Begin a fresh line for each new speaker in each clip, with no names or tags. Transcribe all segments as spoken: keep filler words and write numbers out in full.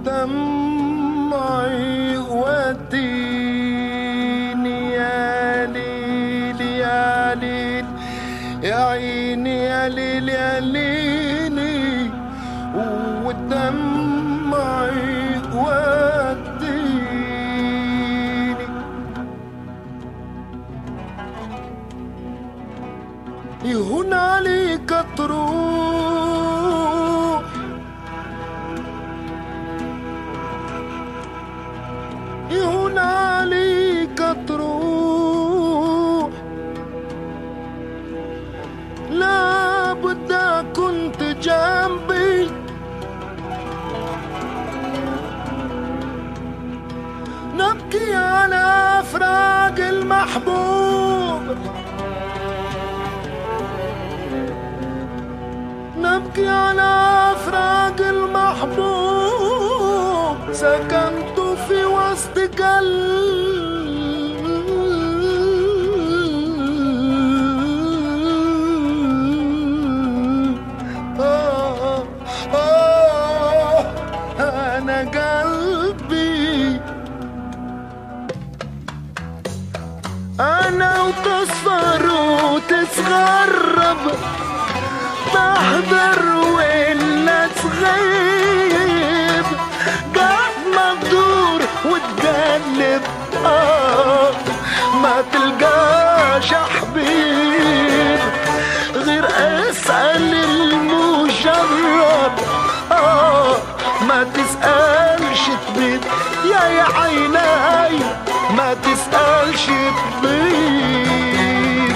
ودمعي وديني يا ليل يا ليل يا عيني يا ليل يا ليلي ودمعي وديني يهون عليك تروح يهون عليك تروح لا بد كنت جنبي نبكي على فراق المحبوب نبكي على فراق المحبوب سكنت في وسط قلب آه آه أنا قلبي أنا وتصفر وتتغرب تحضر ولا تغيب قاعد ما تدور وتقلب آه ما تلقاش حبيب غير اسأل المجرب آه ما تسألش تبيد يا يا عيناي ما تسألش تبيد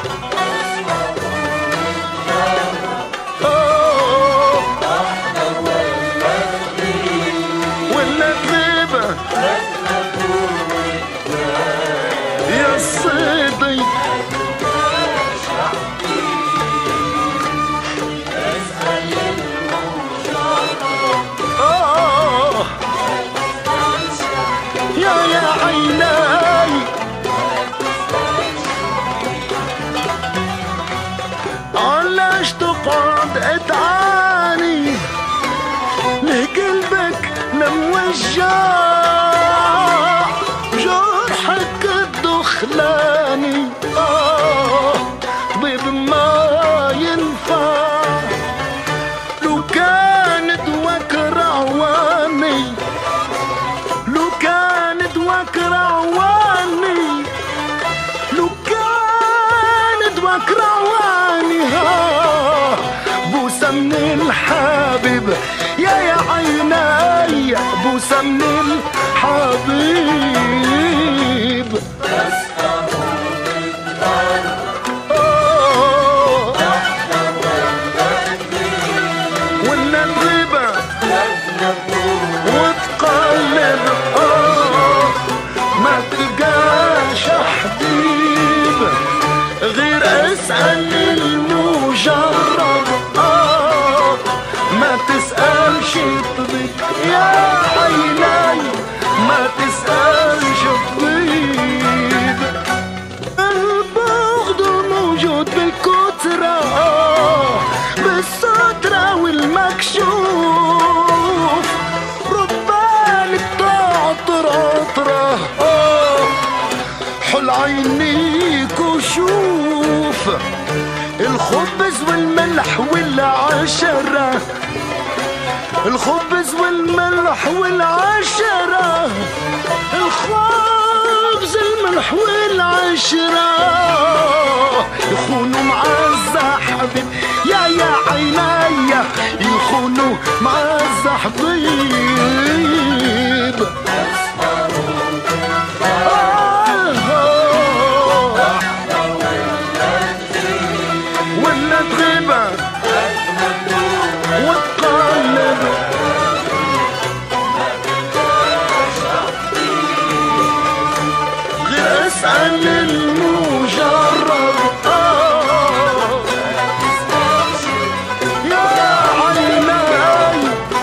يا صيدي آه يا يا عيناي علاش تقعد تعاني لقلبك لموجع جرحك الدخلاني آه طبيب ما ينفع لو كان دواك رواني لو كان دواك رواني لو كان دواك رواني ها بوسة من الحبيب يا يا عيناي بوسة من الحبيب ولا الغيبة وتقلب آه ما تلقاش حبيب غير اسأل المجرب آه ما تسألش طبيب يا عيناي ما تسألش طبيب البغض موجود بالكترة بالسترة والمكشوف ربالك تعطر عطرة حل عينيك وشوف الخبز والملح والعشرة الخبز والملح والعشرة الخبز الملح والعشرة يخونوا معزة حبيب يا يا عيناي يخونوا معزة حبيب ولا تغيبة وتقلب غير اسأل المجرب آه يا عيناي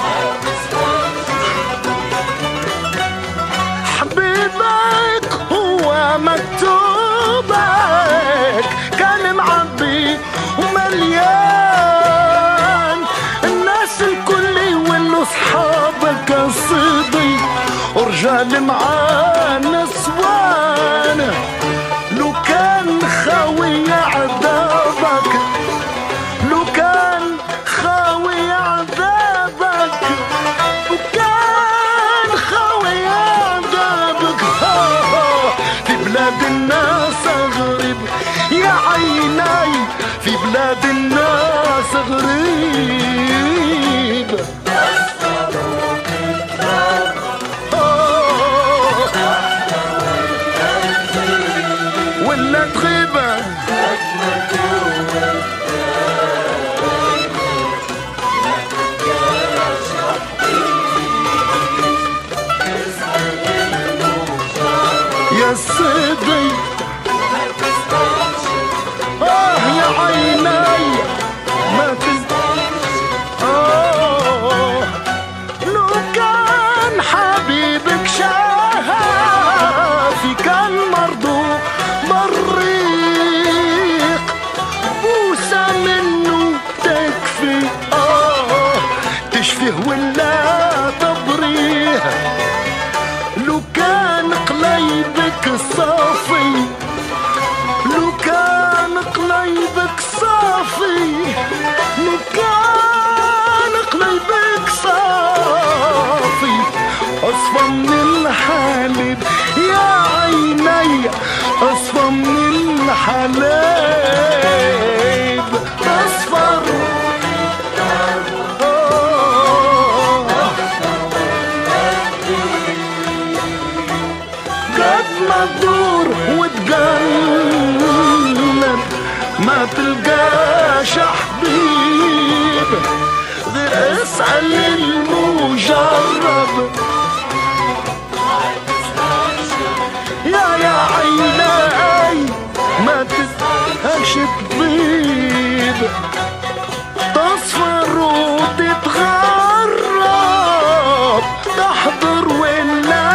حبيبك هو مكتوبك كان معبي ومليان الناس الكل واللي اصحابك مال معانا سوان لو كان خاوي عذابك لو كان خاوي عذابك لو كان خاوي عذابك في بلاد الناس غريب يا عيني في بلاد الناس غريب ولا تغيبة يا سيدي آه يا عيني ما تزدانش آه لو كان حبيبك شافي كان مرضو مريق بوسة منه تكفي آه تشفيه ولا تبريه لو كان قليبك صافي لو كان قليبك صافي لو كان قليبك صافي أصفى من الحليب يا عيني أصفى من الحليب أصفر قد ما تدور وتقلب ما تلقاش حبيب غير اسأل المجرب يا يا عيني ما تسألش طبيب تصفر وتتغرب تحضر ولا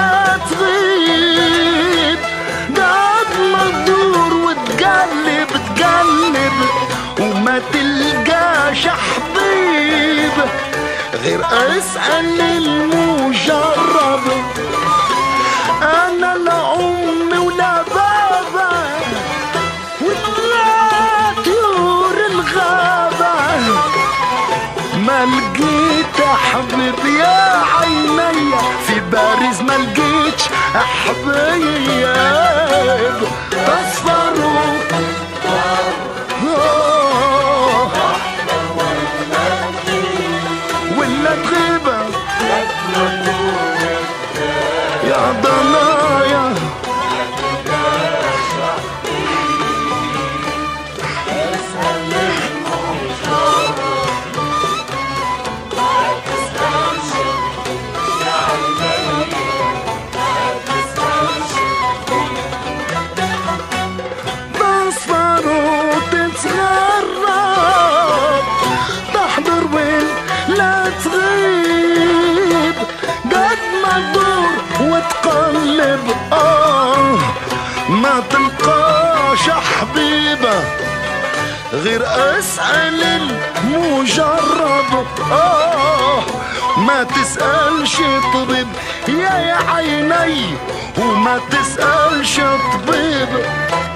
تغيب قد ما تدور وتقلب تقلب وما تلقاش حبيب غير اسأل المجرب انا لا امي ولا بابا ولا طيور الغابة ما لقيت حبيب يا عيني في باريس ما لقيتش حبيب تصفروا ولا تغيبة يا ضنايا تصفر وتتغرب تحضر وين لا تغيب قد ما تدور وتقلب آه ما تلقاش حبيبة غير اسأل المجرب آه ما تسألش طبيب يا يا عيني وما تسألش طبيب